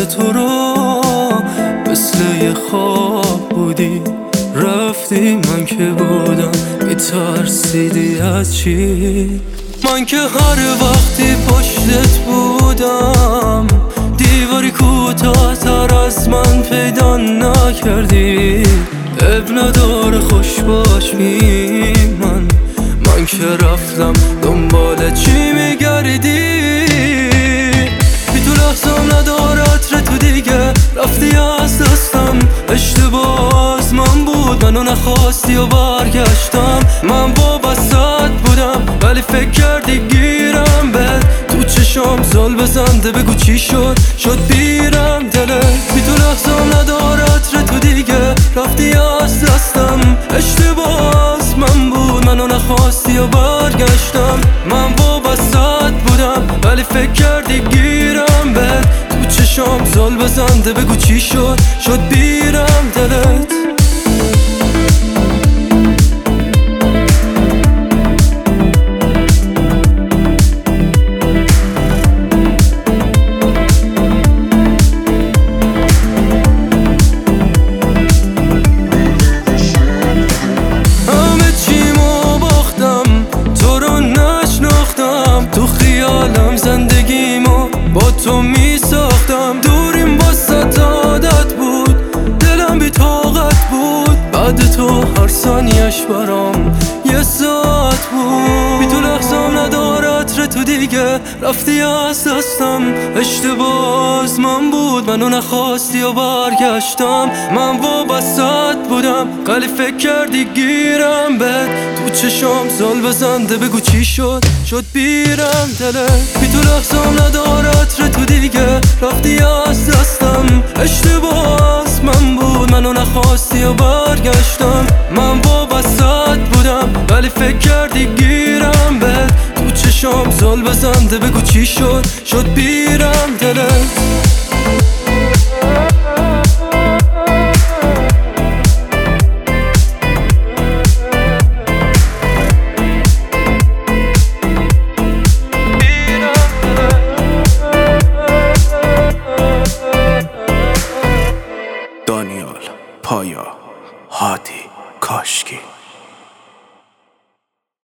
تو رو مثل یه خواب بودی رفتی، من که بودم میترسیدی از چی؟ من که هر وقتی پشتت بودم دیواری کوتاه‌تر از من پیدا نکردی. اب نداره خوش باش من که رفتم دنبال چی میگردی؟ بی تو لحظم نداره عطر تو دیگه رفتی از دستم. اشتباه از من بود، منو نخواستی و برگشتم. من وابستت بودم ولی فکر کردی گیرم بهت. تو چشام زل بزنده بگو چی شد بیرم دلت. بی تو لحظم نداره عطر تو دیگه رفتی از دستم. اشتباه از من بود، منو نخواستی و برگشتم. من وابستت بودم ولی فکر کردی گیرم بهت. تو چشام زل بزنده بگو چی شد بیرم دلت. تو خیالم زندگیمو با تو می ساختم. دوریم واسه عادت بود، دلم بی طاقت بود. بعد تو هر ثانیش برام یه ساعت بود. بی تو لحظم نداره عطر تو دیگه رفتی از دستم. اشتباه از من بود، منو نخواستی و برگشتم. من وابستت بودم ولی فکر کردی گیرم بهت. تو چشام زل بزنده بگو چی شد بیرم دلت. بی تو لحظم نداره عطر تو دیگه رفتی از دستم. اشتباه از من بود، منو نخواستی و برگشتم. من وابستت بودم ولی فکر کردی گیرم بهت. تو چشام زل بزنده بگو چی شد بیرم دلت. دانیال، پایا، هادی، کاشکی.